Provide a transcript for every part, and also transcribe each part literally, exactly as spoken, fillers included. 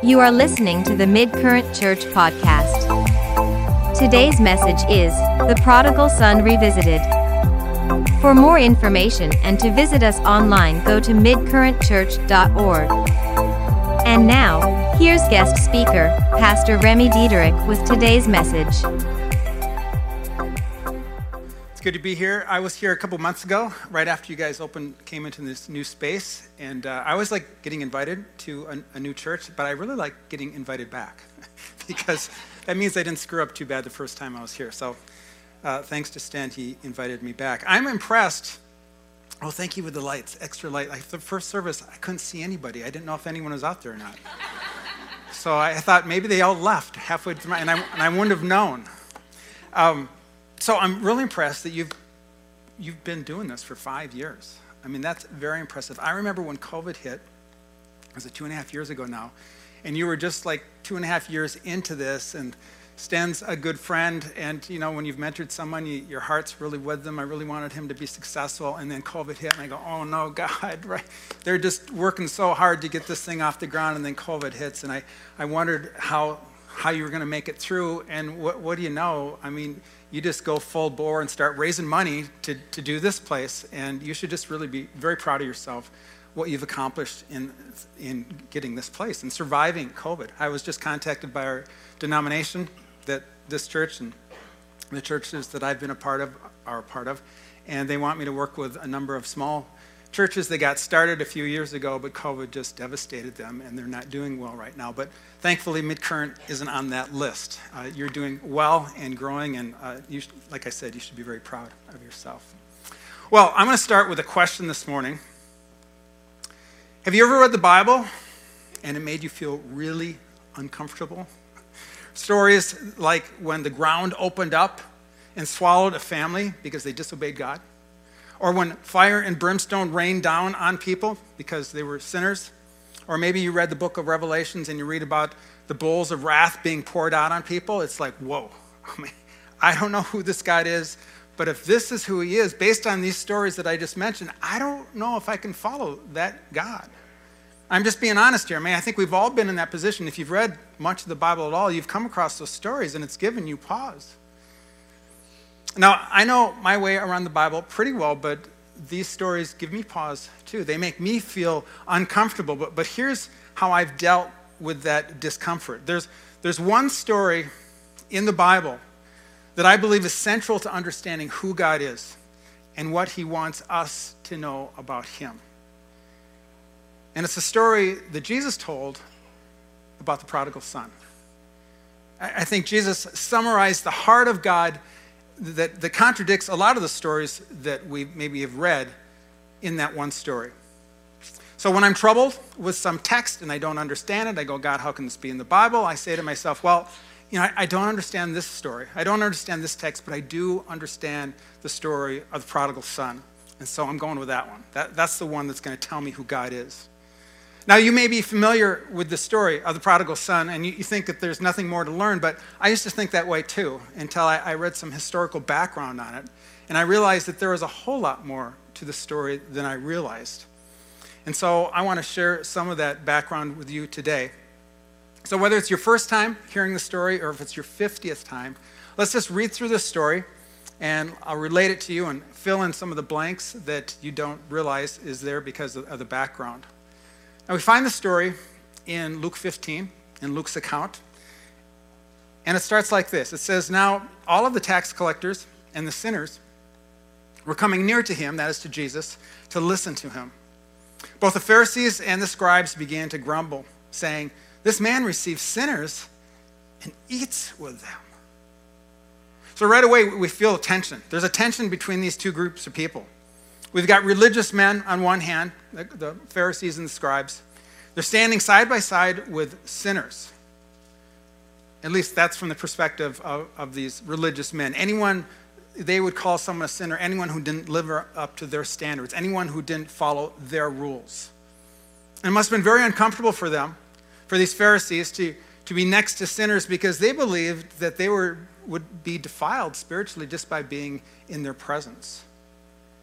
You are listening to the Midcurrent Church podcast. Today's message is The Prodigal Son Revisited. For more information and to visit us online, go to midcurrent church dot org. And now, here's guest speaker, Pastor Remy Diederich with today's message. It's good to be here. I was here a couple months ago, right after you guys opened, came into this new space, and uh, I always like getting invited to a, a new church, but I really like getting invited back because that means I didn't screw up too bad the first time I was here. So uh, thanks to Stan, he invited me back. I'm impressed. Oh, thank you with the lights, extra light. Like the first service, I couldn't see anybody. I didn't know if anyone was out there or not. So I thought maybe they all left halfway through, my, and, I, and I wouldn't have known. Um, so I'm really impressed that you've you've been doing this for five years. I mean, that's very impressive. I remember when COVID hit, was it two and a half years ago now, and you were just like two and a half years into this, and Stan's a good friend, and you know, when you've mentored someone, you, your heart's really with them. I really wanted him to be successful, and then COVID hit, and I go, oh no, God, right? They're just working so hard to get this thing off the ground, and then COVID hits, and I, I wondered how how you were gonna make it through, and what, what do you know? I mean, you just go full bore and start raising money to, to do this place, and you should just really be very proud of yourself, what you've accomplished in in getting this place and surviving COVID. I was just contacted by our denomination that this church and the churches that I've been a part of are a part of, and they want me to work with a number of small churches that got started a few years ago, but COVID just devastated them, and they're not doing well right now. But thankfully, Midcurrent isn't on that list. Uh, you're doing well and growing, and uh, you should, like I said, you should be very proud of yourself. Well, I'm going to start with a question this morning. Have you ever read the Bible and it made you feel really uncomfortable? Stories like when the ground opened up and swallowed a family because they disobeyed God, or when fire and brimstone rained down on people because they were sinners, or maybe you read the book of Revelations and you read about the bowls of wrath being poured out on people. It's like, whoa, I mean, I don't know who this God is, but if this is who he is, based on these stories that I just mentioned, I don't know if I can follow that God. I'm just being honest here. I mean, I think we've all been in that position. If you've read much of the Bible at all, you've come across those stories and it's given you pause. Now, I know my way around the Bible pretty well, but these stories give me pause too. They make me feel uncomfortable, but, but here's how I've dealt with that discomfort. There's, there's one story in the Bible that I believe is central to understanding who God is and what he wants us to know about him. And it's a story that Jesus told about the prodigal son. I think Jesus summarized the heart of God that, that contradicts a lot of the stories that we maybe have read in that one story. So when I'm troubled with some text and I don't understand it, I go, God, how can this be in the Bible? I say to myself, well, you know, I, I don't understand this story. I don't understand this text, but I do understand the story of the prodigal son. And so I'm going with that one. That, that's the one that's going to tell me who God is. Now, you may be familiar with the story of the prodigal son, and you, you think that there's nothing more to learn, but I used to think that way too, until I, I read some historical background on it, and I realized that there was a whole lot more to the story than I realized. And so I want to share some of that background with you today. So whether it's your first time hearing the story, or if it's your fiftieth time, let's just read through this story, and I'll relate it to you and fill in some of the blanks that you don't realize is there because of, of the background. Now, we find the story in Luke fifteen, in Luke's account, and it starts like this. It says, now all of the tax collectors and the sinners were coming near to him, that is to Jesus, to listen to him. Both the Pharisees and the scribes began to grumble, saying, this man receives sinners and eats with them. So right away, we feel a tension. There's a tension between these two groups of people. We've got religious men on one hand, the, the Pharisees and the scribes. They're standing side by side with sinners. At least that's from the perspective of, of these religious men. Anyone, they would call someone a sinner, anyone who didn't live up to their standards, anyone who didn't follow their rules. And it must have been very uncomfortable for them, for these Pharisees, to, to be next to sinners because they believed that they were would be defiled spiritually just by being in their presence.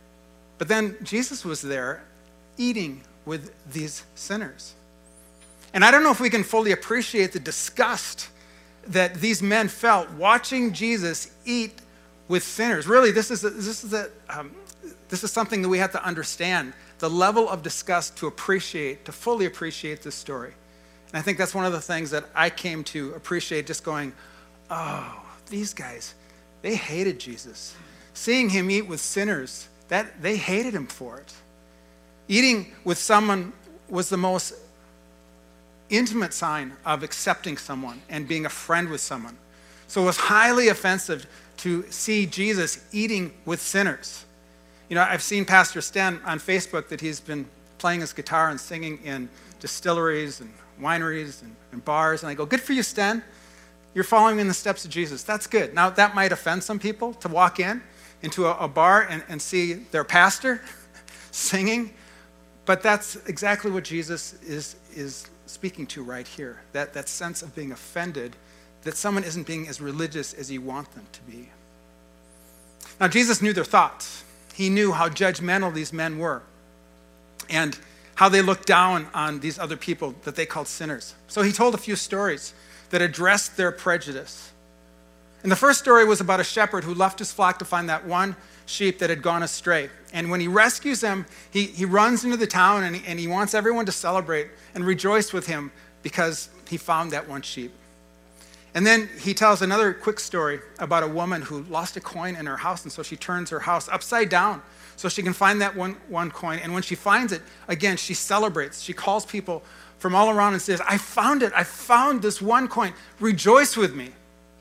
But then Jesus was there eating with these sinners. And I don't know if we can fully appreciate the disgust that these men felt watching Jesus eat with sinners. Really, this is a, this is a, um, this is something that we have to understand, the level of disgust to appreciate, to fully appreciate this story. And I think that's one of the things that I came to appreciate, just going, oh, these guys, they hated Jesus. Seeing him eat with sinners, that they hated him for it. Eating with someone was the most intimate sign of accepting someone and being a friend with someone. So it was highly offensive to see Jesus eating with sinners. You know, I've seen Pastor Sten on Facebook that he's been playing his guitar and singing in distilleries and wineries and, and bars. And I go, good for you, Sten. You're following in the steps of Jesus. That's good. Now, that might offend some people to walk in into a, a bar and, and see their pastor singing. But that's exactly what Jesus is, is speaking to right here. That, that sense of being offended that someone isn't being as religious as you want them to be. Now, Jesus knew their thoughts. He knew how judgmental these men were and how they looked down on these other people that they called sinners. So he told a few stories that addressed their prejudice. And the first story was about a shepherd who left his flock to find that one sheep that had gone astray. And when he rescues them, he, he runs into the town and he, and he wants everyone to celebrate and rejoice with him because he found that one sheep. And then he tells another quick story about a woman who lost a coin in her house, and so she turns her house upside down so she can find that one, one coin. And when she finds it, again, she celebrates. She calls people from all around and says, I found it. I found this one coin. Rejoice with me.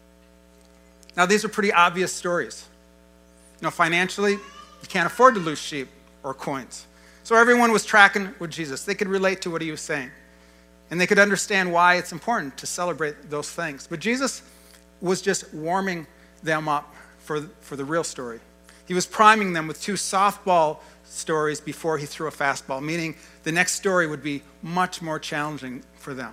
Now, these are pretty obvious stories. You know, financially, you can't afford to lose sheep or coins. So everyone was tracking with Jesus. They could relate to what he was saying. And they could understand why it's important to celebrate those things. But Jesus was just warming them up for, for the real story. He was priming them with two softball stories before he threw a fastball, meaning the next story would be much more challenging for them.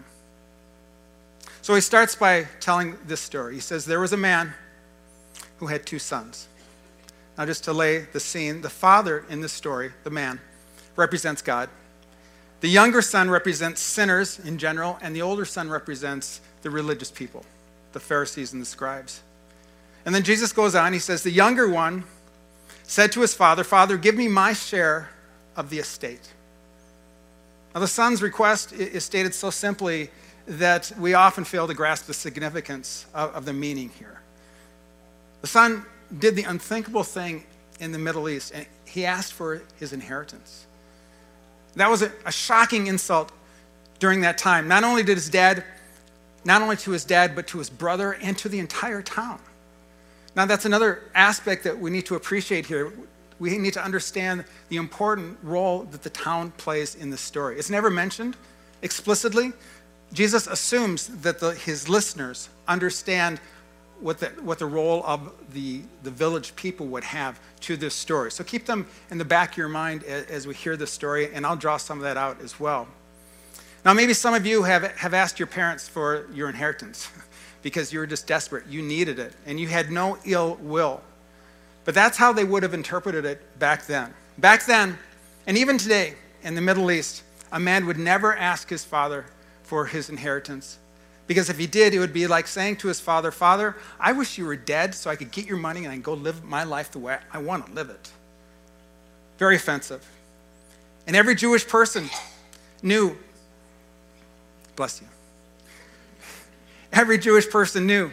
So he starts by telling this story. He says, there was a man who had two sons. Now, just to lay the scene, the father in this story, the man, represents God. The younger son represents sinners in general, and the older son represents the religious people, the Pharisees and the scribes. And then Jesus goes on, he says, the younger one said to his father, Father, give me my share of the estate. Now, the son's request is stated so simply that we often fail to grasp the significance of, of the meaning here. The son did the unthinkable thing in the Middle East, and he asked for his inheritance. That was a, a shocking insult during that time. Not only did his dad, not only to his dad, but to his brother and to the entire town. Now, that's another aspect that we need to appreciate here. We need to understand the important role that the town plays in this story. It's never mentioned explicitly. Jesus assumes that the, his listeners understand what the, what the role of the, the village people would have to this story. So keep them in the back of your mind as, as we hear this story, and I'll draw some of that out as well. Now, maybe some of you have, have asked your parents for your inheritance because you were just desperate. You needed it, and you had no ill will. But that's how they would have interpreted it back then. Back then, and even today in the Middle East, a man would never ask his father for his inheritance. Because if he did, it would be like saying to his father, Father, I wish you were dead so I could get your money and I can go live my life the way I want to live it. Very offensive. And every Jewish person knew, bless you, every Jewish person knew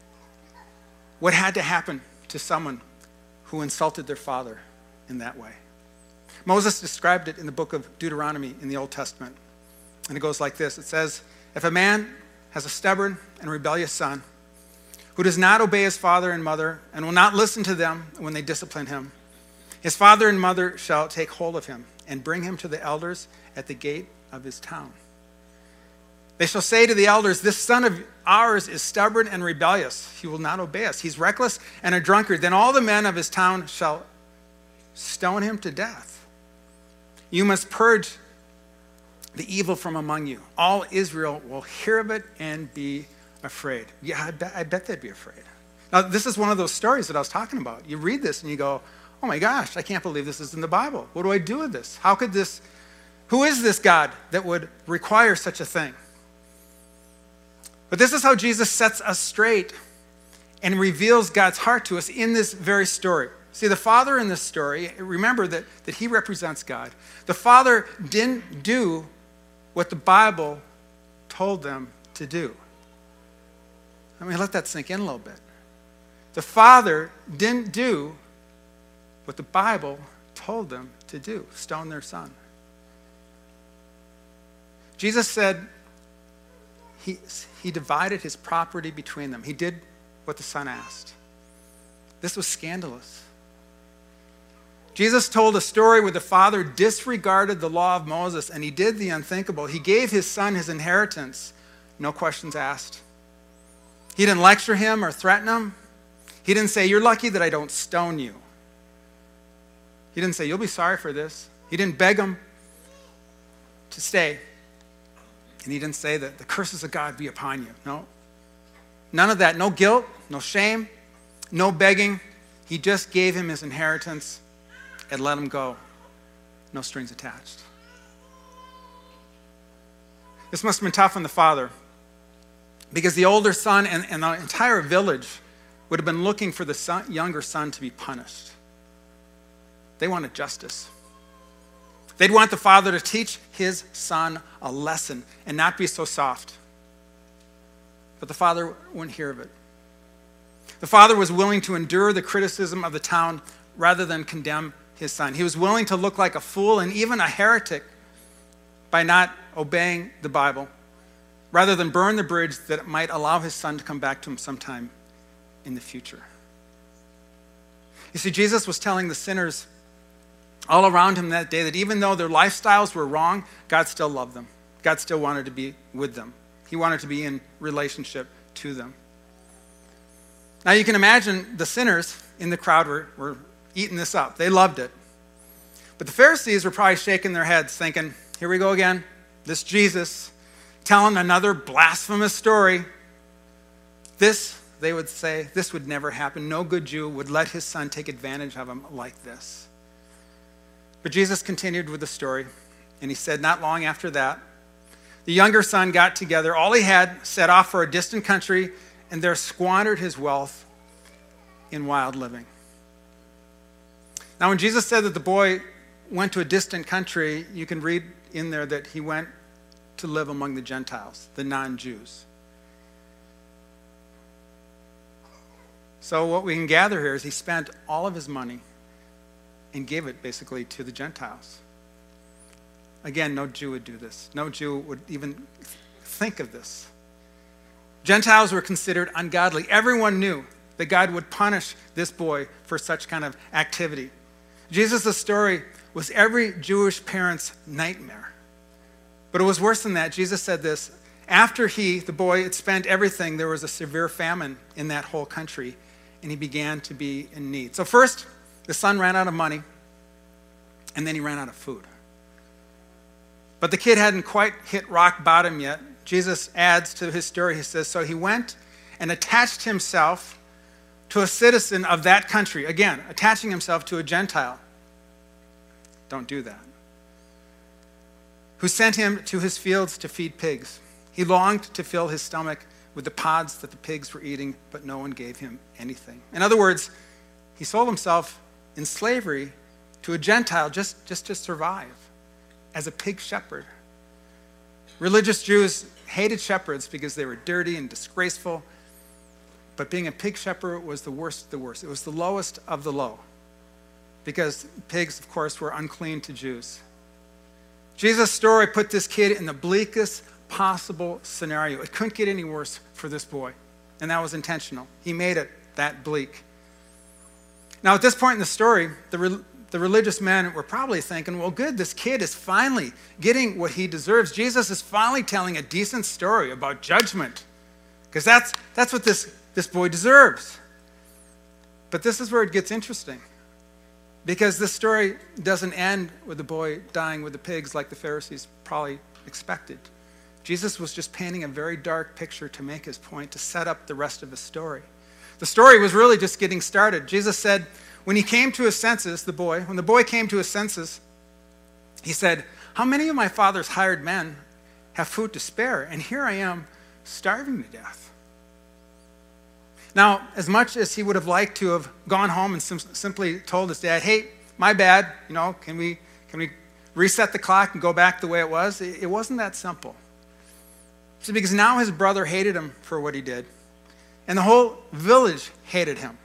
what had to happen to someone who insulted their father in that way. Moses described it in the book of Deuteronomy in the Old Testament. And it goes like this. It says, if a man has a stubborn and rebellious son who does not obey his father and mother and will not listen to them when they discipline him, his father and mother shall take hold of him and bring him to the elders at the gate of his town. They shall say to the elders, this son of ours is stubborn and rebellious. He will not obey us. He's reckless and a drunkard. Then all the men of his town shall stone him to death. You must purge the evil from among you. All Israel will hear of it and be afraid. Yeah, I bet, I bet they'd be afraid. Now, this is one of those stories that I was talking about. You read this and you go, oh my gosh, I can't believe this is in the Bible. What do I do with this? How could this, who is this God that would require such a thing? But this is how Jesus sets us straight and reveals God's heart to us in this very story. See, the Father in this story, remember that, that he represents God. The Father didn't do what the Bible told them to do. I mean, let that sink in a little bit. The Father didn't do what the Bible told them to do, stone their son. Jesus said he, he divided his property between them. He did what the son asked. This was scandalous. Jesus told a story where the father disregarded the law of Moses and he did the unthinkable. He gave his son his inheritance, no questions asked. He didn't lecture him or threaten him. He didn't say, "You're lucky that I don't stone you." He didn't say, "You'll be sorry for this." He didn't beg him to stay. And he didn't say that the curses of God be upon you. No. None of that. No guilt, no shame, no begging. He just gave him his inheritance and let him go. No strings attached. This must have been tough on the father, because the older son and, and the entire village would have been looking for the son, younger son to be punished. They wanted justice. They'd want the father to teach his son a lesson and not be so soft. But the father wouldn't hear of it. The father was willing to endure the criticism of the town rather than condemn his son. He was willing to look like a fool and even a heretic by not obeying the Bible, rather than burn the bridge that might allow his son to come back to him sometime in the future. You see, Jesus was telling the sinners all around him that day that even though their lifestyles were wrong, God still loved them. God still wanted to be with them. He wanted to be in relationship to them. Now you can imagine the sinners in the crowd were, were eating this up. They loved it. But the Pharisees were probably shaking their heads thinking, here we go again. This Jesus telling another blasphemous story. This, they would say, this would never happen. No good Jew would let his son take advantage of him like this. But Jesus continued with the story, and he said, not long after that, the younger son got together all he had, set off for a distant country, and there squandered his wealth in wild living. Now, when Jesus said that the boy went to a distant country, you can read in there that he went to live among the Gentiles, the non-Jews. So what we can gather here is he spent all of his money and gave it basically to the Gentiles. Again, no Jew would do this. No Jew would even think of this. Gentiles were considered ungodly. Everyone knew that God would punish this boy for such kind of activity. Jesus' story was every Jewish parent's nightmare. But it was worse than that. Jesus said this, after he, the boy, had spent everything, there was a severe famine in that whole country, and he began to be in need. So first, the son ran out of money, and then he ran out of food. But the kid hadn't quite hit rock bottom yet. Jesus adds to his story, he says, so he went and attached himself to a citizen of that country. Again, attaching himself to a Gentile. Don't do that. Who sent him to his fields to feed pigs. He longed to fill his stomach with the pods that the pigs were eating, but no one gave him anything. In other words, he sold himself in slavery to a Gentile just, just to survive as a pig shepherd. Religious Jews hated shepherds because they were dirty and disgraceful, but being a pig shepherd was the worst of the worst. It was the lowest of the low, because pigs, of course, were unclean to Jews. Jesus' story put this kid in the bleakest possible scenario. It couldn't get any worse for this boy, and that was intentional. He made it that bleak. Now, at this point in the story, the, re- the religious men were probably thinking, well, good, this kid is finally getting what he deserves. Jesus is finally telling a decent story about judgment, because that's, that's what this, this boy deserves. But this is where it gets interesting, because this story doesn't end with the boy dying with the pigs like the Pharisees probably expected. Jesus was just painting a very dark picture to make his point, to set up the rest of his story. The story was really just getting started. Jesus said, when he came to his senses, the boy, when the boy came to his senses, he said, how many of my father's hired men have food to spare? And here I am starving to death. Now, as much as he would have liked to have gone home and sim- simply told his dad, hey, my bad, you know, can we can we reset the clock and go back the way it was? It, it wasn't that simple. See, because now his brother hated him for what he did, and the whole village hated him.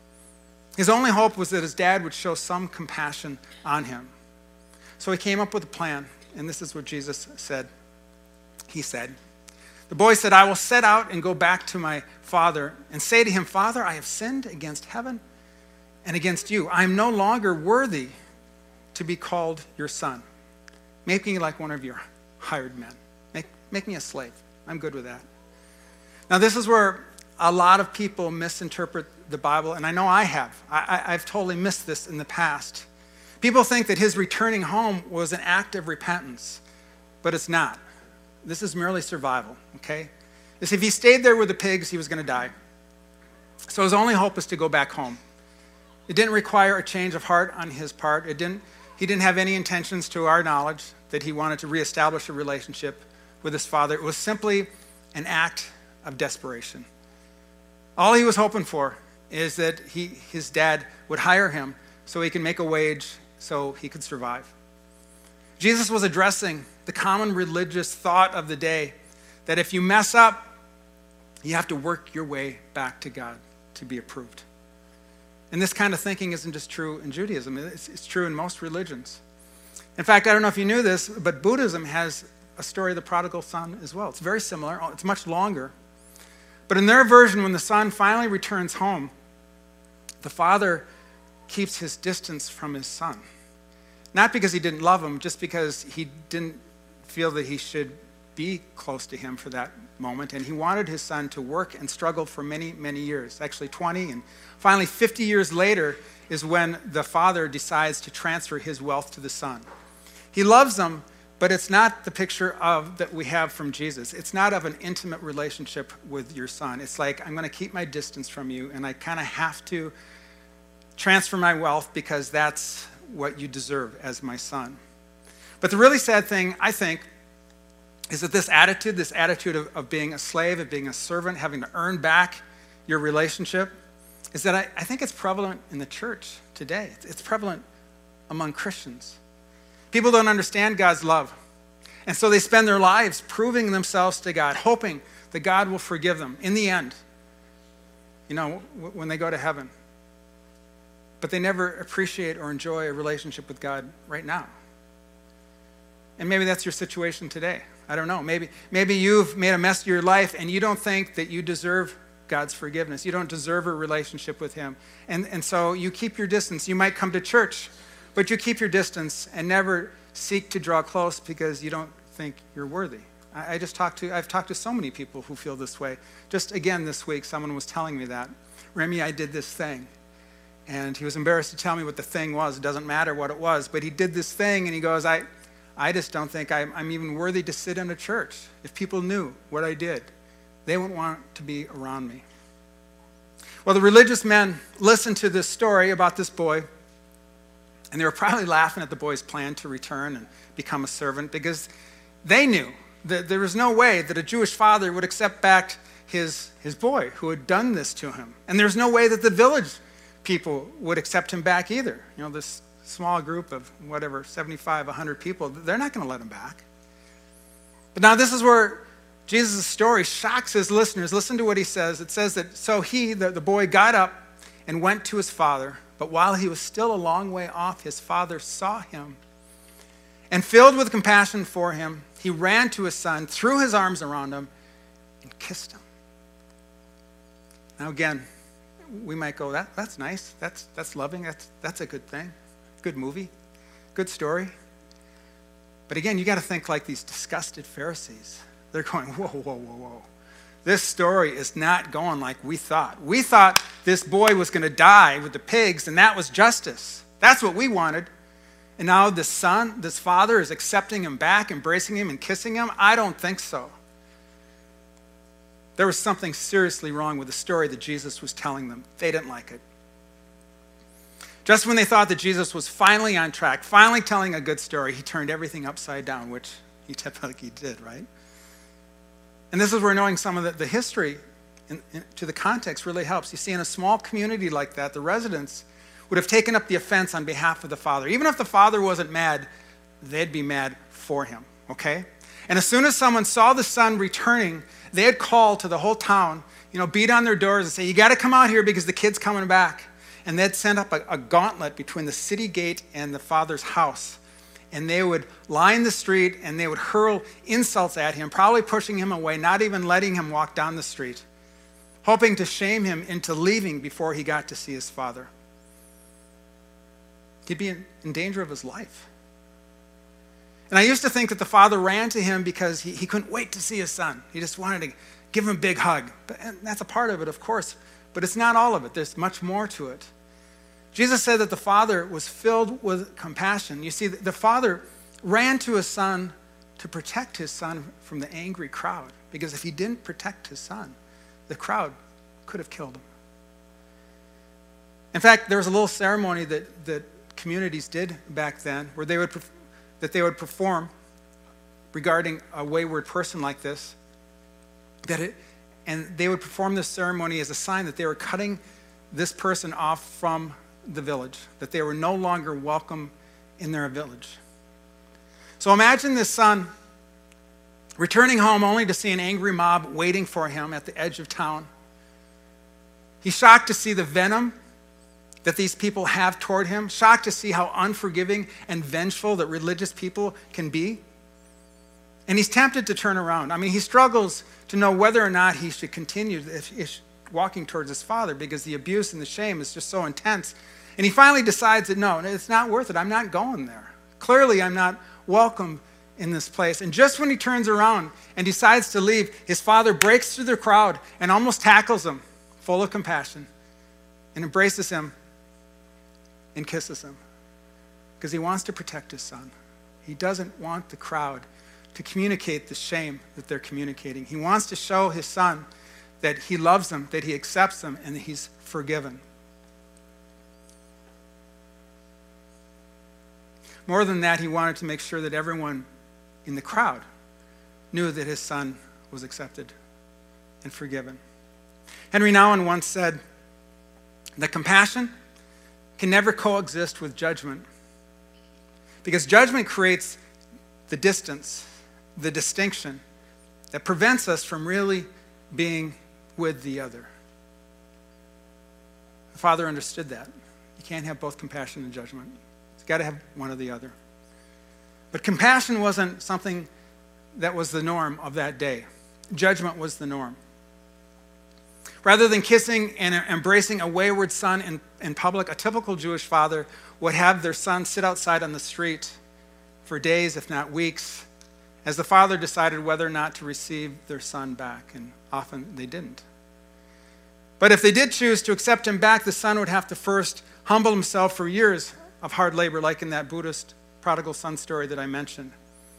His only hope was that his dad would show some compassion on him. So he came up with a plan, and this is what Jesus said. He said, the boy said, I will set out and go back to my father and say to him, Father, I have sinned against heaven and against you. I am no longer worthy to be called your son. Make me like one of your hired men. Make, make me a slave. I'm good with that. Now, this is where a lot of people misinterpret the Bible, and I know I have. I, I, I've totally missed this in the past. People think that his returning home was an act of repentance, but it's not. This is merely survival, okay? This, if he stayed there with the pigs, he was going to die. So his only hope is to go back home. It didn't require a change of heart on his part. It didn't. He didn't have any intentions, to our knowledge, that he wanted to reestablish a relationship with his father. It was simply an act of desperation. All he was hoping for is that he, his dad would hire him so he can make a wage so he could survive. Jesus was addressing the common religious thought of the day that if you mess up, you have to work your way back to God to be approved. And this kind of thinking isn't just true in Judaism. It's, it's true in most religions. In fact, I don't know if you knew this, but Buddhism has a story of the prodigal son as well. It's very similar. It's much longer. But in their version, when the son finally returns home, the father keeps his distance from his son. Not because he didn't love him, just because he didn't feel that he should be close to him for that moment. And he wanted his son to work and struggle for many, many years, actually twenty. And finally, fifty years later is when the father decides to transfer his wealth to the son. He loves them, but it's not the picture of that we have from Jesus. It's not of an intimate relationship with your son. It's like, I'm going to keep my distance from you, and I kind of have to transfer my wealth because that's what you deserve as my son. But the really sad thing, I think, is that this attitude, this attitude of, of being a slave, of being a servant, having to earn back your relationship, is that I, I think it's prevalent in the church today. It's, it's prevalent among Christians. People don't understand God's love. And so they spend their lives proving themselves to God, hoping that God will forgive them in the end, you know, w- when they go to heaven. But they never appreciate or enjoy a relationship with God right now. And maybe that's your situation today. I don't know. Maybe, maybe you've made a mess of your life and you don't think that you deserve God's forgiveness. You don't deserve a relationship with him. And, and so you keep your distance. You might come to church, but you keep your distance and never seek to draw close because you don't think you're worthy. I, I just talked to, I've talked to so many people who feel this way. Just again this week, someone was telling me that. Remy, I did this thing. And he was embarrassed to tell me what the thing was. It doesn't matter what it was. But he did this thing, and he goes, I, I just don't think I'm, I'm even worthy to sit in a church. If people knew what I did, they wouldn't want to be around me. Well, the religious men listened to this story about this boy, and they were probably laughing at the boy's plan to return and become a servant because they knew that there was no way that a Jewish father would accept back his, his boy who had done this to him. And there's no way that the village people would accept him back either. You know, this small group of whatever, seventy-five, one hundred people, they're not going to let him back. But now this is where Jesus' story shocks his listeners. Listen to what he says. It says that, so he, the, the boy, got up and went to his father, but while he was still a long way off, his father saw him. And filled with compassion for him, he ran to his son, threw his arms around him, and kissed him. Now again, we might go, that, that's nice, that's, that's loving, that's, that's a good thing, good movie, good story. But again, you got to think like these disgusted Pharisees. They're going, whoa, whoa, whoa, whoa. This story is not going like we thought. We thought this boy was going to die with the pigs, and that was justice. That's what we wanted. And now this son, this father is accepting him back, embracing him and kissing him? I don't think so. There was something seriously wrong with the story that Jesus was telling them. They didn't like it. Just when they thought that Jesus was finally on track, finally telling a good story, he turned everything upside down, which he typically did, right? And this is where knowing some of the, the history in, in, to the context really helps. You see, in a small community like that, the residents would have taken up the offense on behalf of the father. Even if the father wasn't mad, they'd be mad for him, okay? And as soon as someone saw the son returning, they'd call to the whole town, you know, beat on their doors and say, you got to come out here because the kid's coming back. And they'd send up a, a gauntlet between the city gate and the father's house. And they would line the street and they would hurl insults at him, probably pushing him away, not even letting him walk down the street, hoping to shame him into leaving before he got to see his father. He'd be in, in danger of his life. And I used to think that the father ran to him because he, he couldn't wait to see his son. He just wanted to give him a big hug. But, and that's a part of it, of course, but it's not all of it. There's much more to it. Jesus said that the father was filled with compassion. You see, the father ran to his son to protect his son from the angry crowd, because if he didn't protect his son, the crowd could have killed him. In fact, there was a little ceremony that, that communities did back then where they would that they would perform regarding a wayward person like this, that it, and they would perform this ceremony as a sign that they were cutting this person off from the village, that they were no longer welcome in their village. So imagine this son returning home only to see an angry mob waiting for him at the edge of town. He's shocked to see the venom that these people have toward him, shocked to see how unforgiving and vengeful that religious people can be. And he's tempted to turn around. I mean, he struggles to know whether or not he should continue if, if walking towards his father, because the abuse and the shame is just so intense. And he finally decides that no, it's not worth it. I'm not going there. Clearly, I'm not welcome in this place. And just when he turns around and decides to leave, his father breaks through the crowd and almost tackles him, full of compassion, and embraces him and kisses him, because he wants to protect his son. He doesn't want the crowd to communicate the shame that they're communicating. He wants to show his son that he loves him, that he accepts him, and that he's forgiven. More than that, he wanted to make sure that everyone in the crowd knew that his son was accepted and forgiven. Henry Nouwen once said that compassion can never coexist with judgment, because judgment creates the distance, the distinction that prevents us from really being with the other. The father understood that. You can't have both compassion and judgment. You've got to have one or the other. But compassion wasn't something that was the norm of that day. Judgment was the norm. Rather than kissing and embracing a wayward son in, in public, a typical Jewish father would have their son sit outside on the street for days, if not weeks, as the father decided whether or not to receive their son back, and often they didn't. But if they did choose to accept him back, the son would have to first humble himself for years of hard labor, like in that Buddhist prodigal son story that I mentioned.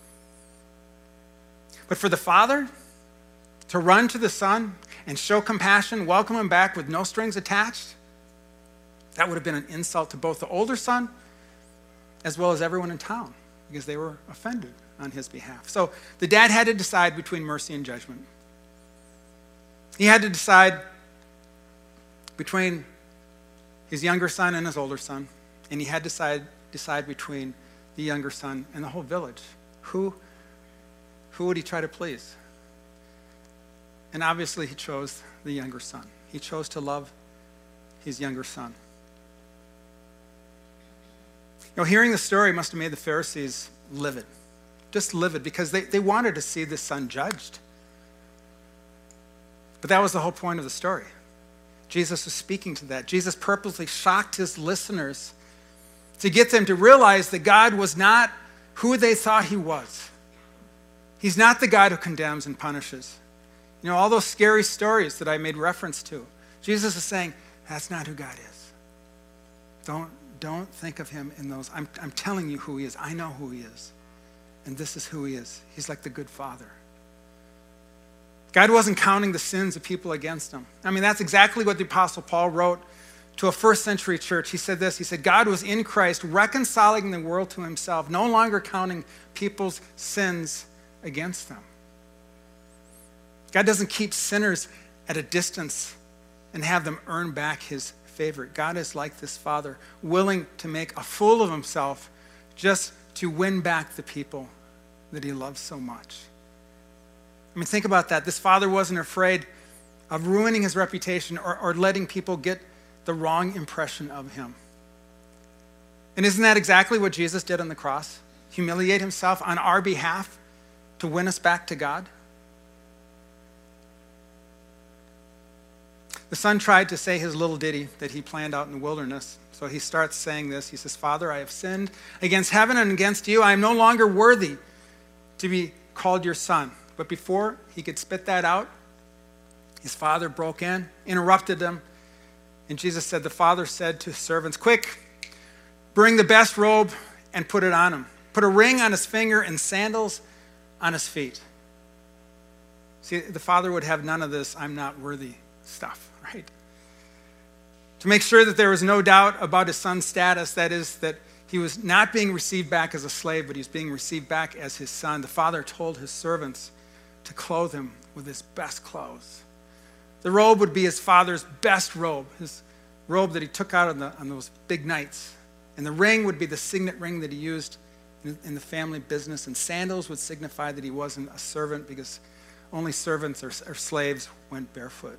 But for the father to run to the son and show compassion, welcome him back with no strings attached, that would have been an insult to both the older son as well as everyone in town, because they were offended on his behalf. So the dad had to decide between mercy and judgment. He had to decide between his younger son and his older son, and he had to decide, decide between the younger son and the whole village. Who, who would he try to please? And obviously he chose the younger son. He chose to love his younger son. You know, hearing the story must have made the Pharisees livid, just livid, because they, they wanted to see this son judged. But that was the whole point of the story. Jesus was speaking to that. Jesus purposely shocked his listeners to get them to realize that God was not who they thought he was. He's not the God who condemns and punishes. You know, all those scary stories that I made reference to, Jesus is saying, that's not who God is. Don't, don't think of him in those. I'm, I'm telling you who he is. I know who he is. And this is who he is. He's like the good father. God wasn't counting the sins of people against him. I mean, that's exactly what the Apostle Paul wrote to a first century church. He said this, he said, God was in Christ reconciling the world to himself, no longer counting people's sins against them. God doesn't keep sinners at a distance and have them earn back his favor. God is like this father, willing to make a fool of himself just to win back the people that he loves so much. I mean, think about that. This father wasn't afraid of ruining his reputation or, or letting people get the wrong impression of him. And isn't that exactly what Jesus did on the cross? Humiliate himself on our behalf to win us back to God? The son tried to say his little ditty that he planned out in the wilderness. So he starts saying this. He says, Father, I have sinned against heaven and against you. I am no longer worthy to be called your son. But before he could spit that out, his father broke in, interrupted him. And Jesus said, the father said to his servants, quick, bring the best robe and put it on him. Put a ring on his finger and sandals on his feet. See, the father would have none of this I'm not worthy stuff, right? To make sure that there was no doubt about his son's status, that is, that he was not being received back as a slave, but he was being received back as his son, the father told his servants to clothe him with his best clothes. The robe would be his father's best robe, his robe that he took out on, the, on those big nights. And the ring would be the signet ring that he used in, in the family business. And sandals would signify that he wasn't a servant, because only servants or, or slaves went barefoot.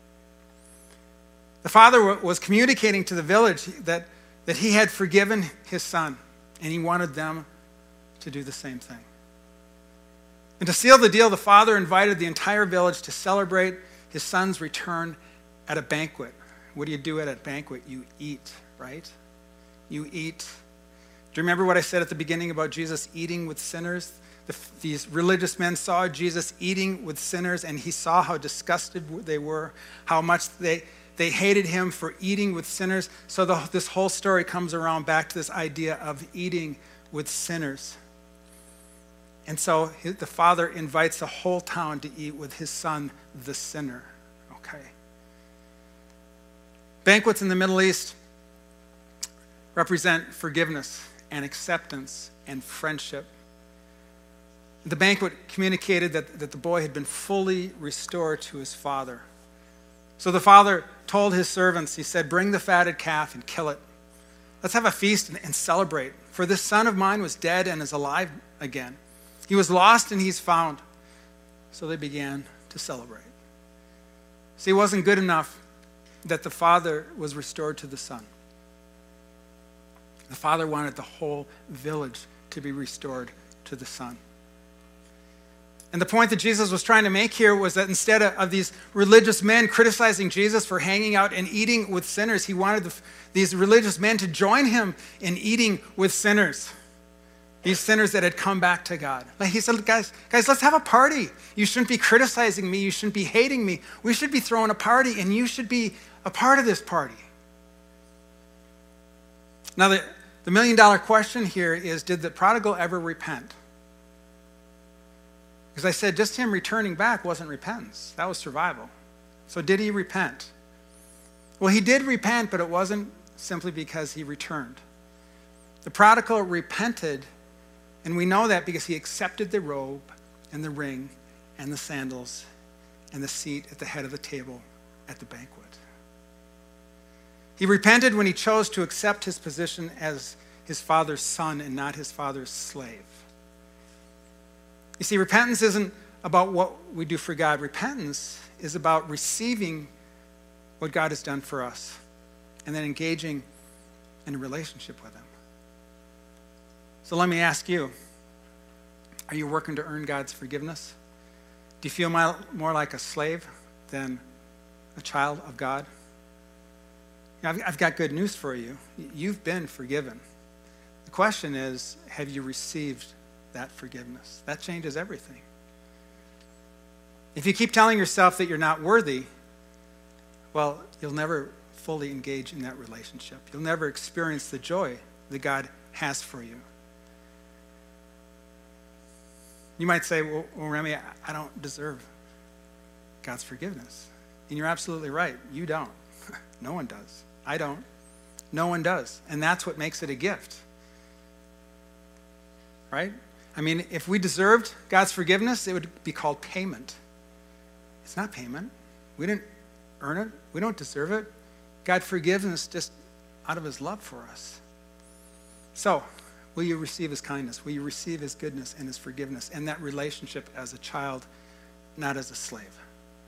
The father w- was communicating to the village that, that he had forgiven his son, and he wanted them to do the same thing. And to seal the deal, the father invited the entire village to celebrate his son's return at a banquet. What do you do at a banquet? You eat, right? You eat. Do you remember what I said at the beginning about Jesus eating with sinners? The, these religious men saw Jesus eating with sinners, and he saw how disgusted they were, how much they, they hated him for eating with sinners. So the, this whole story comes around back to this idea of eating with sinners. And so the father invites the whole town to eat with his son, the sinner. Okay. Banquets in the Middle East represent forgiveness and acceptance and friendship. The banquet communicated that, that the boy had been fully restored to his father. So the father told his servants, he said, bring the fatted calf and kill it. Let's have a feast and, and celebrate. For this son of mine was dead and is alive again. He was lost and he's found. So they began to celebrate. See, it wasn't good enough that the father was restored to the son. The father wanted the whole village to be restored to the son. And the point that Jesus was trying to make here was that instead of, of these religious men criticizing Jesus for hanging out and eating with sinners, he wanted the, these religious men to join him in eating with sinners. These sinners that had come back to God. Like he said, guys, guys, let's have a party. You shouldn't be criticizing me. You shouldn't be hating me. We should be throwing a party, and you should be a part of this party. Now, the, the million dollar question here is, did the prodigal ever repent? Because I said just him returning back wasn't repentance. That was survival. So did he repent? Well, he did repent, but it wasn't simply because he returned. The prodigal repented, and we know that because he accepted the robe and the ring and the sandals and the seat at the head of the table at the banquet. He repented when he chose to accept his position as his father's son and not his father's slave. You see, repentance isn't about what we do for God. Repentance is about receiving what God has done for us and then engaging in a relationship with him. So let me ask you, are you working to earn God's forgiveness? Do you feel more like a slave than a child of God? I've got good news for you. You've been forgiven. The question is, have you received that forgiveness? That changes everything. If you keep telling yourself that you're not worthy, well, you'll never fully engage in that relationship. You'll never experience the joy that God has for you. You might say, well, well Remy, I don't deserve God's forgiveness. And you're absolutely right. You don't. No one does. I don't. No one does. And that's what makes it a gift. Right? I mean, if we deserved God's forgiveness, it would be called payment. It's not payment. We didn't earn it. We don't deserve it. God forgives us just out of his love for us. So, will you receive his kindness? Will you receive his goodness and his forgiveness and that relationship as a child, not as a slave?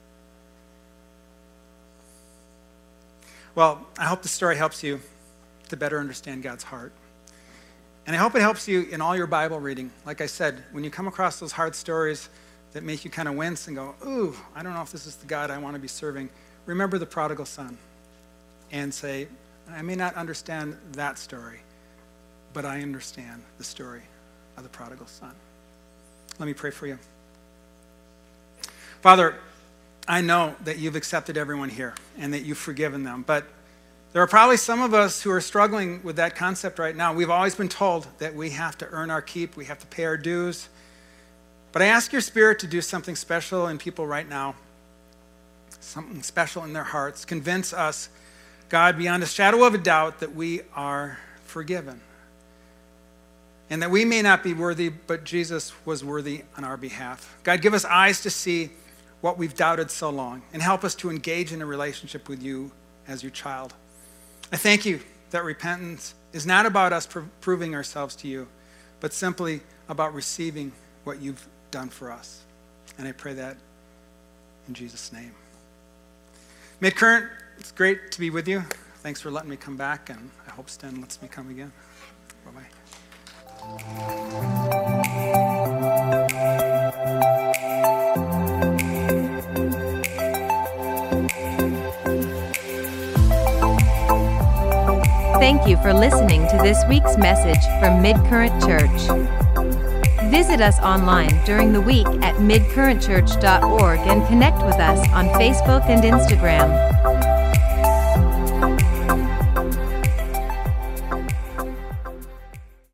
Well, I hope the story helps you to better understand God's heart. And I hope it helps you in all your Bible reading. Like I said, when you come across those hard stories that make you kind of wince and go, ooh, I don't know if this is the God I want to be serving, remember the prodigal son and say, I may not understand that story, but I understand the story of the prodigal son. Let me pray for you. Father, I know that you've accepted everyone here and that you've forgiven them, but there are probably some of us who are struggling with that concept right now. We've always been told that we have to earn our keep, we have to pay our dues. But I ask your Spirit to do something special in people right now, something special in their hearts. Convince us, God, beyond a shadow of a doubt, that we are forgiven. And that we may not be worthy, but Jesus was worthy on our behalf. God, give us eyes to see what we've doubted so long and help us to engage in a relationship with you as your child. I thank you that repentance is not about us pr- proving ourselves to you, but simply about receiving what you've done for us. And I pray that in Jesus' name. Midcurrent, it's great to be with you. Thanks for letting me come back, and I hope Sten lets me come again. Bye-bye. Thank you for listening to this week's message from Midcurrent Church. Visit us online during the week at mid current church dot org and connect with us on Facebook and Instagram.